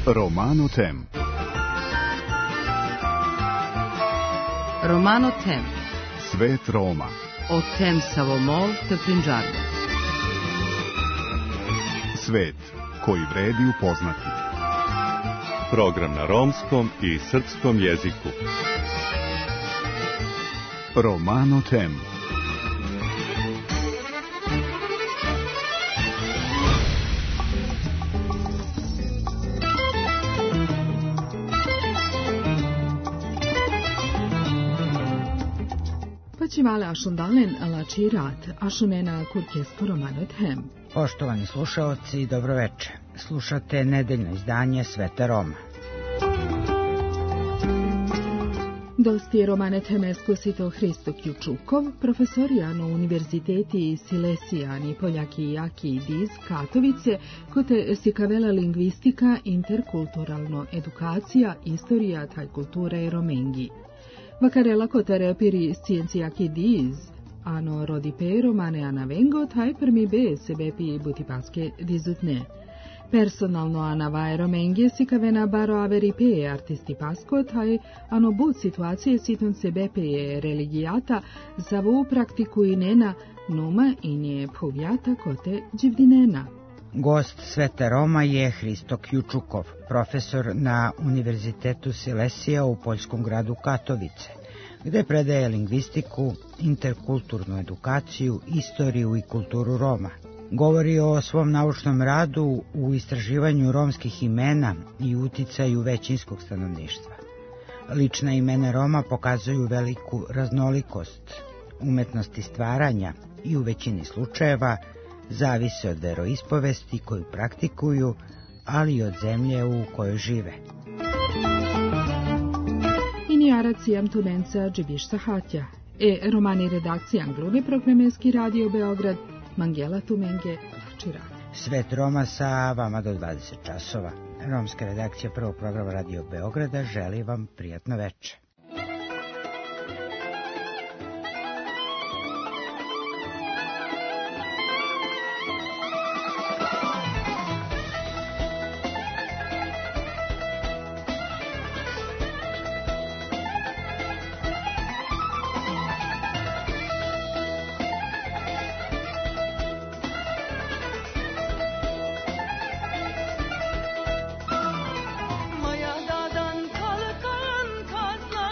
Romano Tem. Romano Tem. Svet Roma. O tem Savomol te Punjabi. Svet koji vredi upoznati. Program na romskom i srpskom jeziku. Romano Tem. Pačivale ašundalen alačirat, ašunena kurkesko Romano Tem. Poštovani slušaoci, dobroveče. Slušate nedeljno izdanje Sveta Roma. Dosti Romane Teme skusito Hristo Kjučukov, profesorijano univerziteti Silesijani, Poljaki i Jaki Diz, Katovice, kote sikavela lingvistika, interkulturalno edukacija, istorija, taj kulture i romengi. Vakarela kotere piri sciencijaki Diz, ano rodi pe Romane anavengo, taj prmi be sebepi butipaske dizutne. Personalno anavae romengje sikavena baro averi pe artisti pasko, taj ano bud situacije siton sebepe je religijata, zavu praktiku inena, numa inje povjata kote dživdinena. Gost Sveta Roma je Hristo Kjučukov, profesor na Univerzitetu Silesija u poljskom gradu Katovice, gde predaje lingvistiku, interkulturnu edukaciju, istoriju i kulturu Roma. Govori o svom naučnom radu u istraživanju romskih imena i uticaju većinskog stanovništva. Lična imena Roma pokazuju veliku raznolikost, umetnosti stvaranja i u većini slučajeva zavise od veroispovesti koju praktikuju, ali i od zemlje u kojoj žive. Inijaracijam Tunenca Džibiš Sahatja, romani redakcija Angluge Programerski radio Beograd, Mangela Tumenge, Lačira. Svet Roma sa vama do 20 časova. Romska redakcija prvog programa Radio Beograda želi vam prijatno veče. Mayadan kalkan kazlar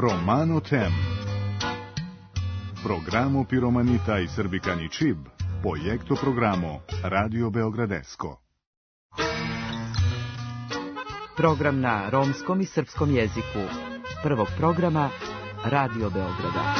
Romano Tem. Programo Piromanita i Srbikani Čib, projekto programo Radio Beogradesko. Program na romskom i srpskom jeziku. Prvog programa Radio Beograda.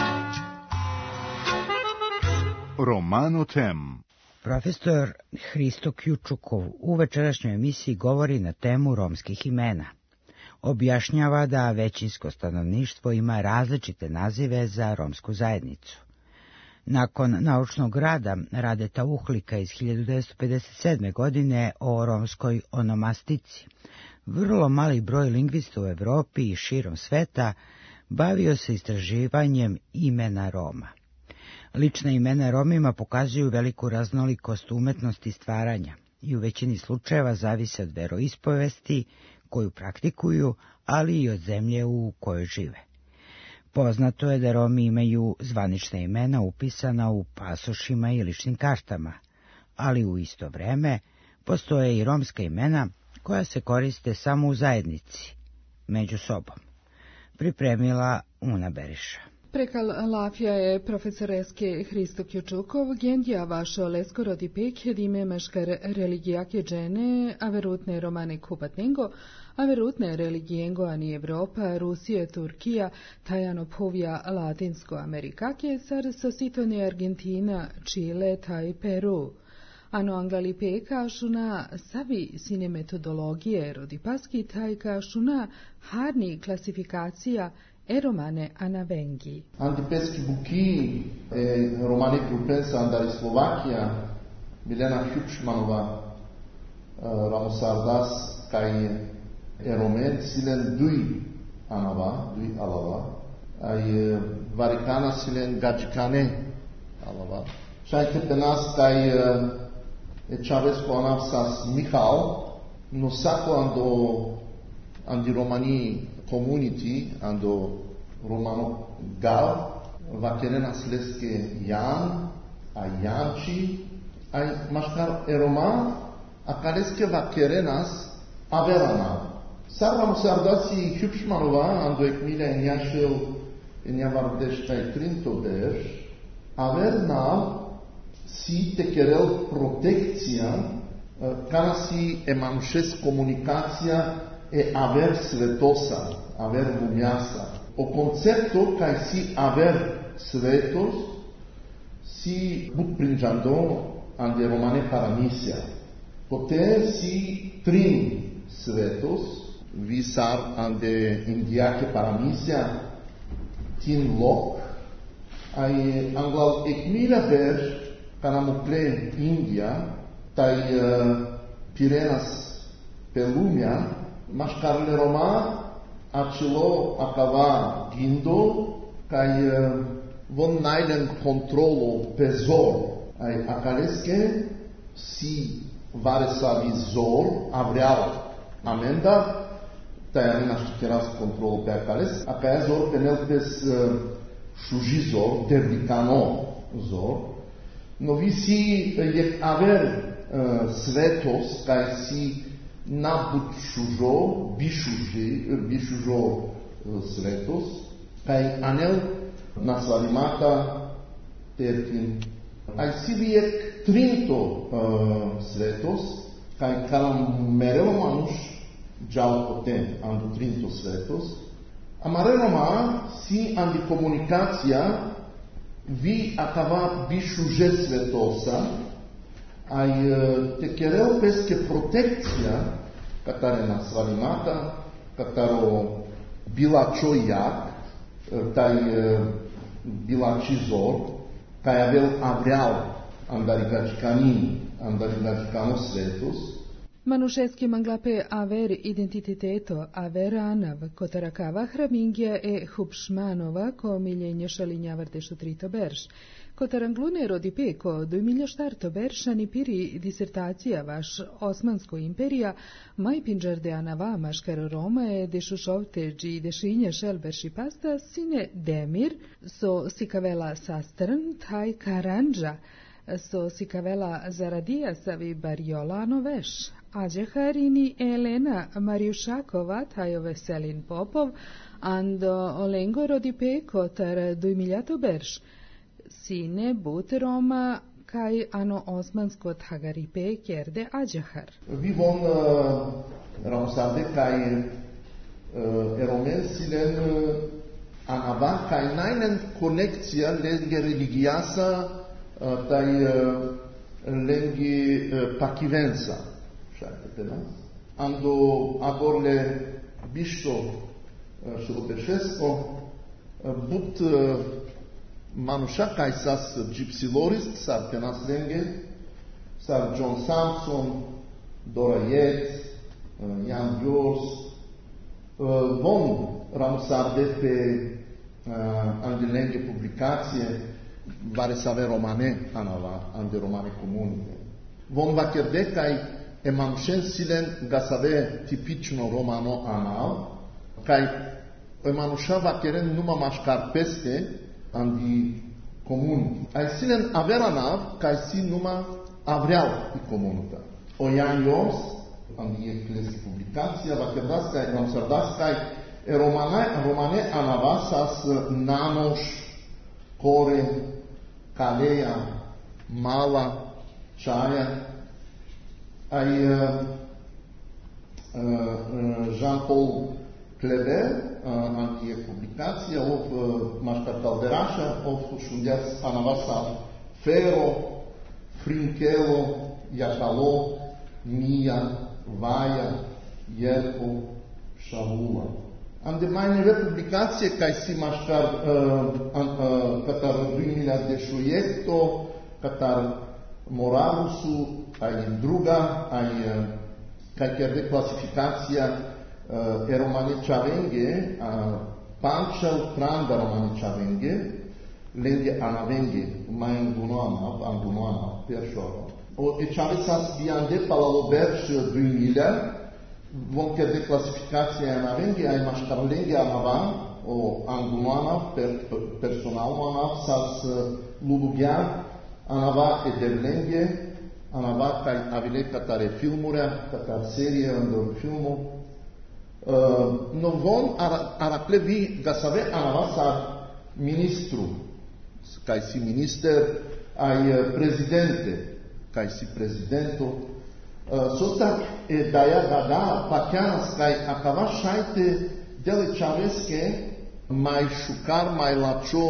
Romano Tem. Profesor Hristo Kjučukov u večerašnjoj emisiji govori na temu romskih imena. Objašnjava da većinsko stanovništvo ima različite nazive za romsku zajednicu. Nakon naučnog rada Radeta Uhlika iz 1957. godine o romskoj onomastici, vrlo mali broj lingvista u Evropi i širom sveta bavio se istraživanjem imena Roma. Lična imena Romima pokazuju veliku raznolikost umetnosti stvaranja i u većini slučajeva zavise od veroispovesti koju praktikuju, ali i od zemlje u kojoj žive. Poznato je da Romi imaju zvanična imena upisana u pasošima i ličnim kartama, ali u isto vreme postoje i romska imena koja se koriste samo u zajednici, među sobom. Pripremila Una Beriša. Prekal Lafja je profesoreske Hristo Kjučukov, gendja vašo leskoro dipek, dime meškar religijake džene, averutne romane kupatningo, averutne religijengo ani Evropa, Rusija, Turkija, tajano povija Latinsko Amerikake, sar sositone Argentina, Čile, taj Peru. Ano angali pe kašuna savi sine metodologije rodipaski taj kašuna harni klasifikacija romane anavengi. Antipeski buki romane Krupensa andari Slovakija, Milena Hübschmanova, Ramosardas, kaj romen silen dui alava, aj varikana silen gađikane alava. Šajte penas kaj Čavesko anavsas Mihal, no sako andi romani community ando romano gal vakerenas leske Jan a Janči ai maškar roman a kaleske vakerenas averana sarvamo sardasi Hübschmanova ando ekmila enjašel enjavardeš kaj Trintobež averna si tekerel protekcija kana si emanšes komunikacija aver svetosa, aver lumjasa. O concepto kaj si aver svetos si but prinjando ande romane paramisia. Pote si trin svetos, visar ande indiake paramisia, tin lok, ai anglal ekmila ver kanamukle India, tai Pirenas pelumia, Maškarle Roma acelo acava gindo kaj von najlen kontrolo pezor aj akaleske si varesavi zor avreal amenda taj arena šteras kontrolo pe akales akaja zor penelpes šužizor devlikano zor no vi si jek aver svetos kaj si nabut šužo, bišužo svetos, kaj anel nasvalimata terkin. Aj si vijek trinto svetos, kaj kalam merelo manuš džal potem andu trinto svetos, a marelo ma si andi komunikacija vi akava bišuže svetosa, aj tekerel peske protekcija, katare nasvalimata, kataro bila čojak, taj bila čizor, kaj avel avreal andarigačkano svetus. Manušeski manglape aver identiteto averanav kotarakava hramingja Hübschmanova ko miljenje šalinja vrtešu trito berš. Kotaranglune rodipe ko 2004 beršani piri disertacija vaš Osmansko imperija maj pinđarde anava maškar Roma dešušovteđi dešinje šelberši pasta sine demir so sikavela sastrn taj karanđa so si kavela zaradia savi Bariolano veš, Ađeharini Elena Mariušakova tajo Veselin Popov, ando Olengo Rodipeko tar Dujmiljato Berš, sine but Roma kaj ano osmansko Hagaripe kjerde Ađehar. Vi von ramsarde kaj eromen silen anava kaj najnen konekcija lenge religiasa taj lenge pakivensa. Ando agorle bišto Šuropeșesco but manuša kaj sas gypsilorist sar penas lenge sar John Samson, Dora Yates, Jan Bjors von ramsarde pe ande lenge publicație vare save romane anava ande romane comunite von vakerde kaj emanušen silen ga save tipično romano anav kaj emanuša vakeren numa maškar peste andi comuni. Ai silen avera nav kaj si numa avreal i comunuta. O Jan Jos andi ecclesi publicația vakerdas kaj ramsardas kaj romane anava sas Nanoš, Kore, Kaleja, Mala, Čaja, ai Jean-Paul Kleber, antie publicația, of mașcar Calderașa, of șundeaț anavasa Fero, Frinchelo, Iacalo, Mia, Vaia, Ierco, Șavula. Ande mai neve publicație ca si mașcar catar Duimilea de Șuiecto, catar Moralusu, ai Druga, ai ca chiar de clasificația Romane Chavenge, Panchal Tranda Romane Chavenge, lenge Anavenge, mai Angunoana, Perșoara. O Echavesas Biande Palaloberș Duimilea, vom chiar de clasificația Anavenge, ai mașcar lenge Anava, o Angunoana, personal Anava, sas Lulughea, Anava Ederlenge, Anava kaj avile katare filmurea, katar serie under filmu. No von araplevi gasave Anava sar ministru, kaj si minister, ai prezidente, kaj si prezidento. Sosta daja gada pakianas kaj akava šajte dele čaveske mai šukar mai lačo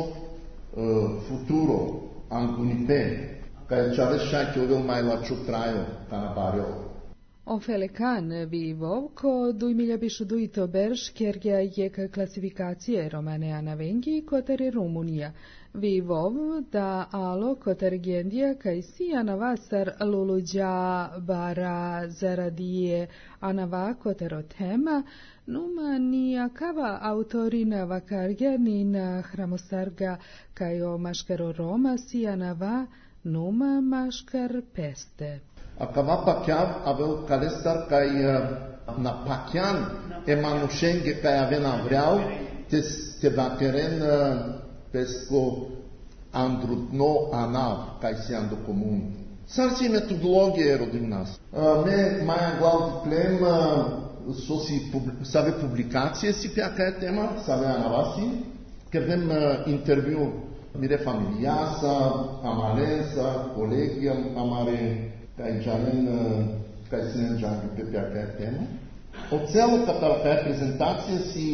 futuro angunipe, kaj čaves šajte ovel mai lačo trajo kanabario. O Felekan Vivov, ko Dujmilja bišuduito Berš, kjergja jeka klasifikacije Romane Anavengi, kotere Rumunija. Vivov da alo koter gendija kaj si anavasar luluđa bara zaradije anava kotero tema, numa ni akava autorina vakarja ni na hramosarga kaj o maškaro Roma si anava numa maškar peste. Acava pachiar aveau calestar kaj na pachian emanušenge kaj avena vreau te vakeren pesco andrutno anav kaj si ando comun. Sarsi metodologie rodim nas. Me mai angual diplem sosi save publicație si pe acaia tema, save anavasi, că avem interviu mire familiasa, amalensa, colegiam, amare kaj janen, kaj sinen jangi pe acaia tema. O celo catar prezentație si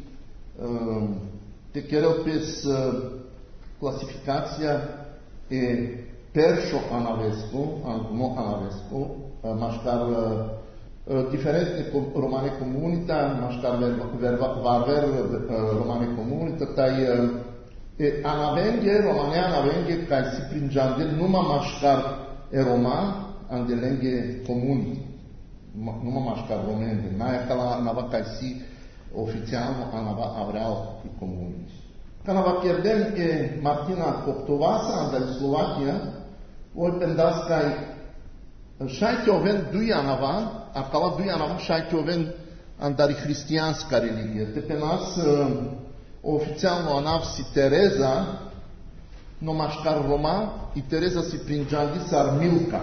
te quereu pes clasificația e Perșo Anavescu, Anguno Anavescu, mașcar diferente romane comunita, mașcar varver romane comunita, tai Anavenge, romane Anavenge, kai si prinjande numa mașcar e roma, andelenge comuni, numa mașcar romende, naia cala nava kai si oficial anava avreal i comunis. Kanava pierdem e Martina Koptovasa, andai Slovakia, oi pendas kai šajte oven dui anava, akala dui anava šajte oven andari hristijanska religija. Te penas oficialno anav si Tereza, но машкар Рома и Тереза си принджанди сар Милка.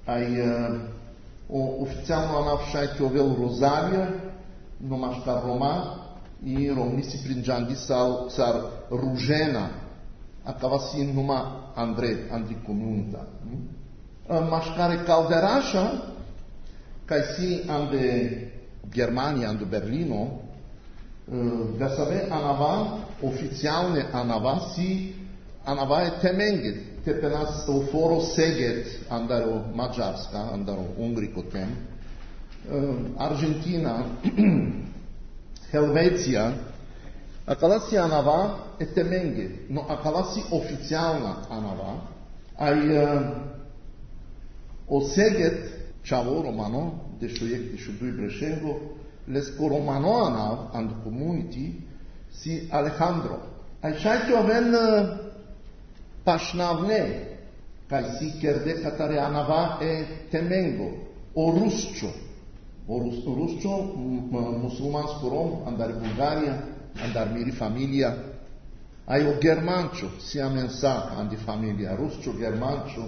Официално она в шайти овел Розалия, но машкар Рома и ромни си принджанди сар Ружена. Acaba si numai Andrei Comunita. Mașcare Calderașa, ca si ande Germania, ande Berlino, da save anava, oficialne anava, si anava e temenget, te penas o foro seget, andaro mađarska, andaro ungrico tem, Argentina, Helveția, acala si anava e temenge, no acala si oficialna anava, o seget čavo romano, dešu dui breșengo, lesco romano anav, and community, si Alejandro. Ai šajti oven pašnavne, kaj si kerde katare anava e temengo, o rusčo. O rusčo, musulmansko rom, andar Bulgaria, andar miri familia, ai o germancio, si amensa andi familia, ruscio germancio,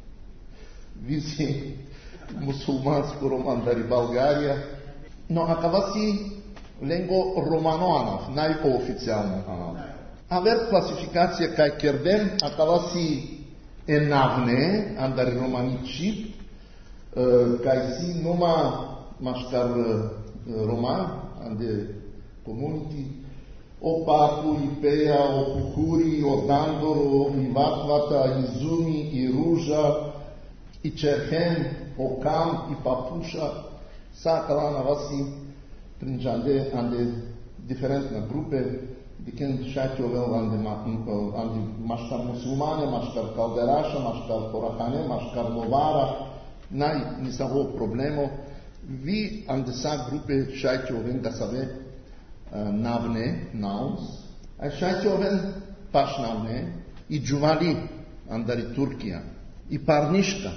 visi musulmansko rom andari Bulgaria, no acavasi lengo romano anav, nai oficialno anav. Aver clasificație ca kerdem, acavasi enavne, andari romanici, ca si numa mașcar roman, ande community, o papu, Ipea, o Pucuri, o Dandoro, i Vatvata, i Zumi, i Ruža, i Cerhen, o Cam, i Papuša, sa calana vasi prinjande ande diferentne grupe, dikend šati ovel ande maškar musulmane, maškar Calderaša, maškar Korahane, maškar Novara, naj nisam ovo problemo. Vi ande sa grupe šati oven da save navne, nouns, a šajti oven pašnavne i džuvali, andari Turkija, i parniška,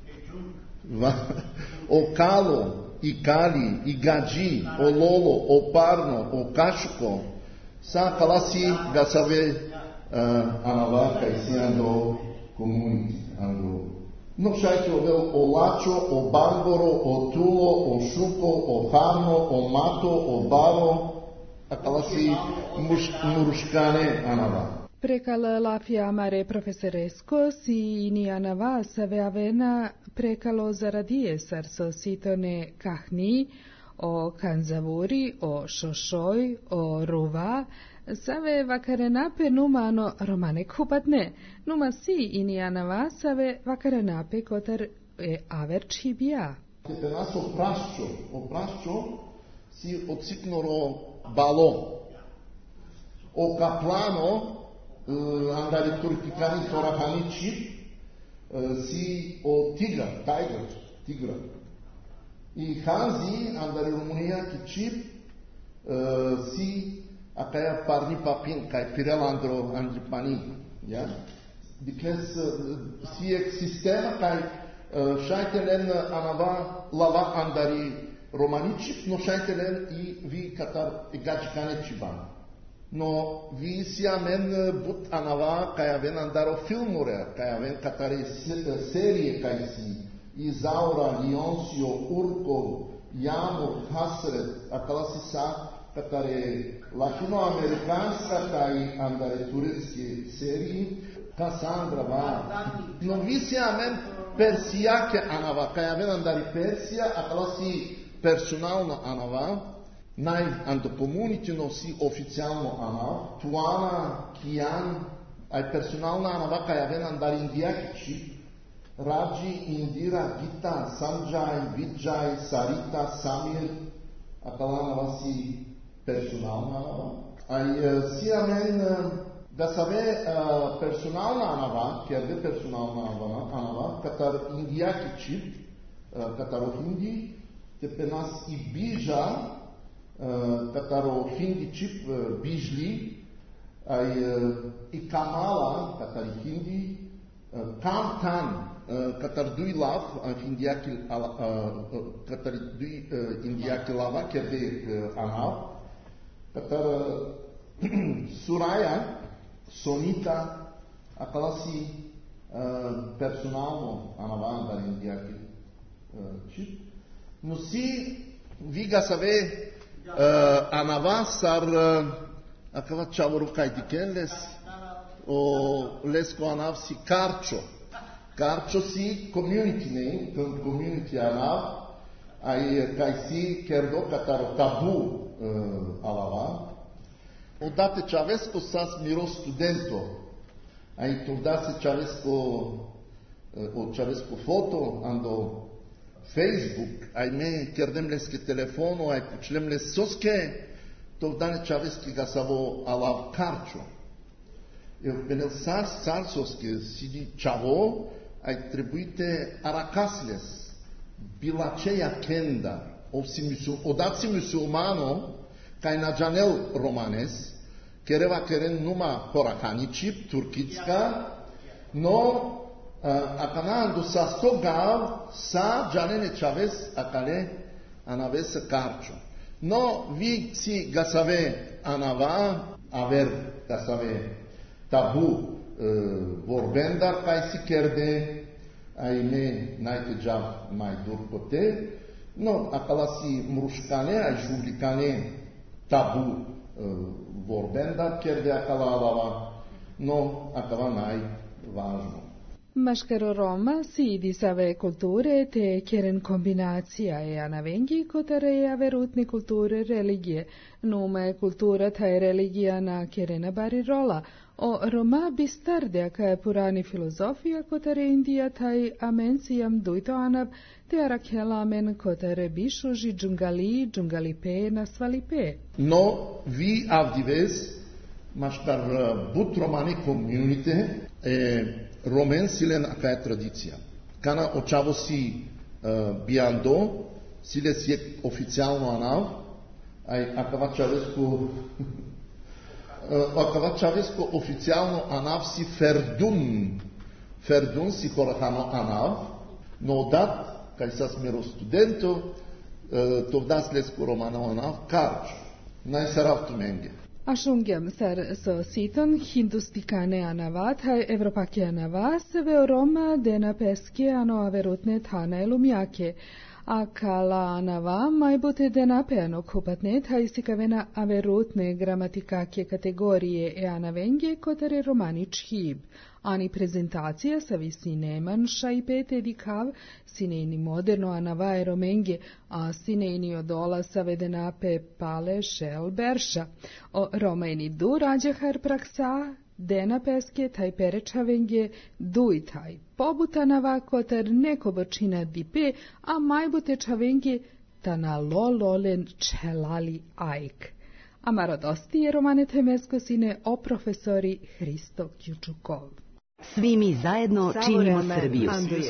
o kalo, i kali, i gađi, o lolo, o parno, o kašuko, sa kalasi ga save anava kaj si ando komuniti, ando. No šajti ovel o lačo, o bangoro, o tulo, o šuko, o harno, o mato, o baro, acala si murușcane anava. Precala la fiamare profesoresco si ini anava save avena precalo zaradie sarso sitone kahni, o kanzavuri, o šošoj, o ruva, save vakarenape numano romane kupatne, numa si ini anava save vakarenape kotar averci bia. Pe nas opraščo si odsipnoro Balo, o Caplano, andare turcicani torahanici, si o Tigra. I Hanzi, andare România, Chicip, si acaia parni papin, cai Pirelandro Andripani, ja? Dicles si existema, cai șaitelen anava lava andari romanici, no šajtelen i vi katar gađikane čiban. No vi si amen but anava kaj aven andaro filmure, kaj aven katare serije kaj si Izaura, Leoncio, Urco, Jamur, Hasret, akala si sa katare latinoamerikanska kaj andare turetske seriji, Cassandra va. No vi si amen persijake anava, kaj aven andari Persija, akala si personalno anava, naj antokomunitino si oficialno anav, tuana, kian, aj personalna anava kaj aven andar indiakiči, Raji, Indira, Gita, Sanjay, Vijay, Sarita, Samir, akala anava si personalna anava. Aj si amen da save personalna anava, kjer de personalna anava, katar indiakiči, katar o hindi, te pe nas i bija, kataro hindi čip bijli, i kamala, katari hindi, kamtan, katar dui lav, katari dui indiaki lava, kerde anav, katar Suraya, Sonita, Acala si personalno anava da India chip. No si viga save anava sar acala chavuru kaitikenles o lesko anav si Karcho. Karcho si community name, community anav. Ai si kerdo kataro tabu alava. Odată ce aveți cu sas miros studento, ai turdați ce aveți cu foto ando Facebook, ai me kerdemles ke telefono, ai pučlemles soske, turdane ce aveți ki gasavo alav Karcho. Eu penel sar soske sidi chavo, ai trebuite aracasles. Bilaceia kenda, odată musulmano, ca na janel romanes, kereva keren numa porahanicip, turkitska, no akanando sa sogav, sa janene chaves akale anaves Karcho. No vi si gasave anava, aver gasave tabu vorbendar, ca si kerde, ai me naite jav mai dur pote, no acala si mrușcane, ai jublicane tabu vorbenda, chiar de acala alava, no acala nai važno. Maškaro Roma si disave kulture te kjeren kombinacija je anavengi kotare je averutne kulture religije. Nume kultura taj religija na kjerena bari rola. O Roma bistardea ka je purani filozofija kotare Indija taj amencijam dujto anab te arakelamen kotare bišuži džungali pe nasvali pe. No vi avdives maškar but romani community romen silen acaia tradiția. Cana oceavo si biando, sile si oficialno anav, ai acavat chavescu acavat chavescu oficialno anav si ferdun si corahano anav, no odat, ca isas mero studento, tovdas lescu romano anav, Karcho. Nai sarav tumenge. Ašungem sar so siton hindustikane anavat, hai evropake anava, seve Roma dena peske ano averutne tana elumjake. A kala anava majbute dena peano kupatne, hai sikavena averutne gramatikake kategorije e anavenge kotare romanič hib. Ani prezentacija sa visineman šajpete dikav, sinejni moderno anava romenge, a sinejni odola savedena pe pale šel berša. O romajni du rađahar praksa, dena peske taj perečavenge duj taj. Pobutanava kotar neko bočina dipe, a majbute čavenge tana lololen čelali ajk. Amarodosti je romane temesko sine o profesori Hristo Kjučukov. Svi mi zajedno činimo Srbiju.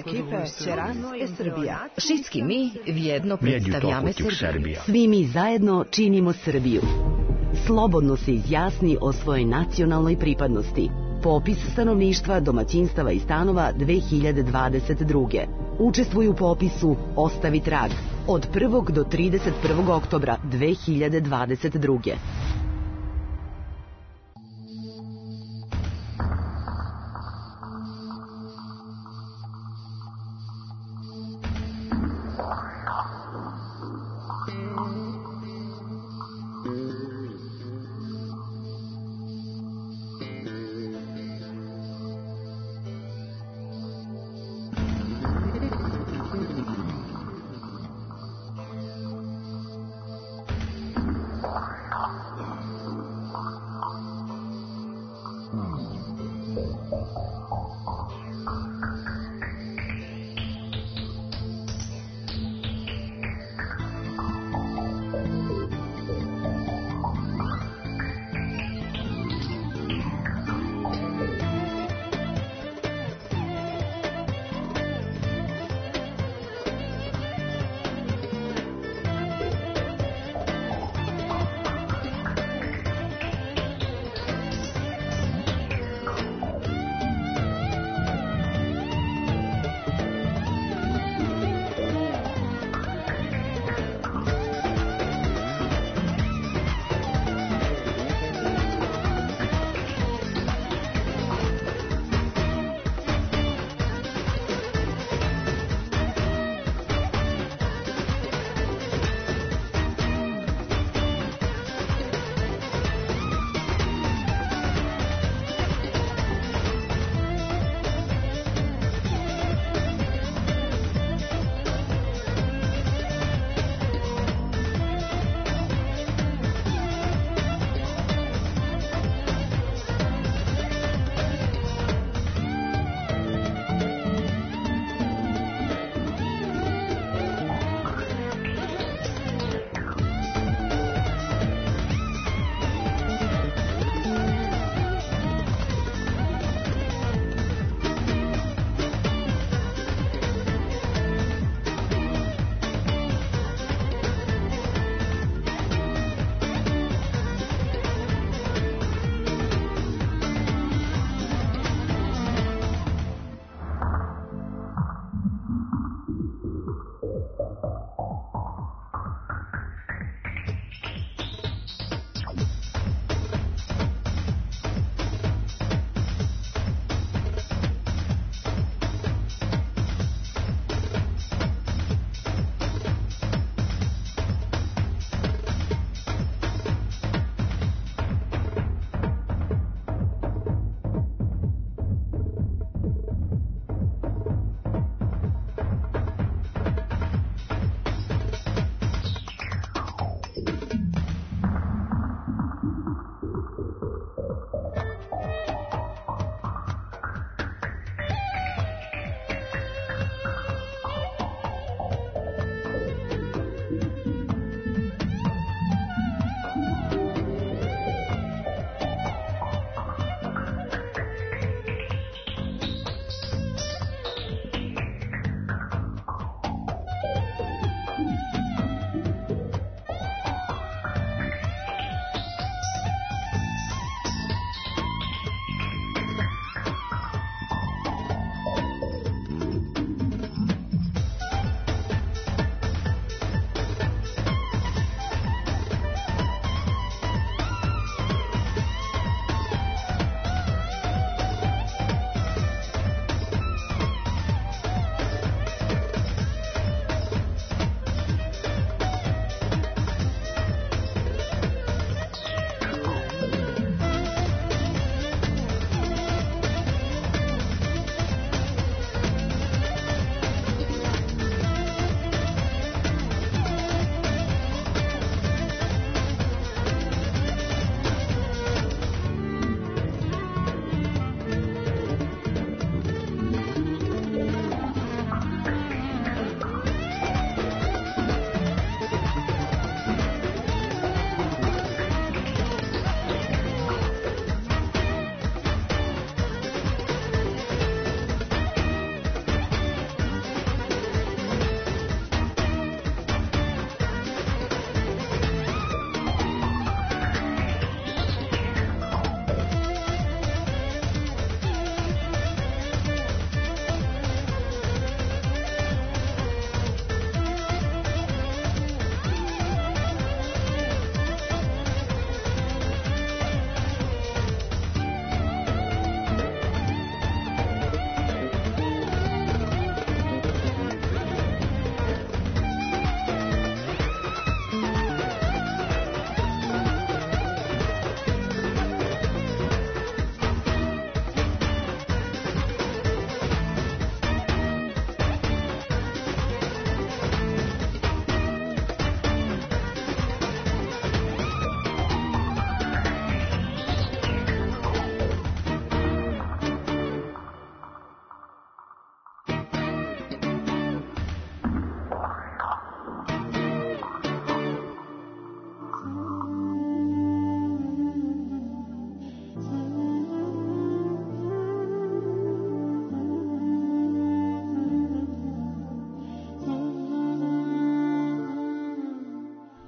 Všetci mi vjedno predstavljame Srbiju. Svi mi zajedno činimo Srbiju. Slobodno se izjasni o svojoj nacionalnoj pripadnosti. Popis stanovništva, domaćinstava i stanova 2022. Učestvuj u popisu Ostavi trag od 1. do 31. oktobra 2022.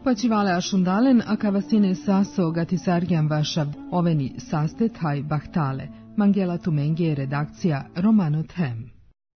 Pačivale ašundalen, a kavasine saso gatisarjan vaša oveni sastet haj bahtale. Mangela Tumengi je redakcija Romano Them.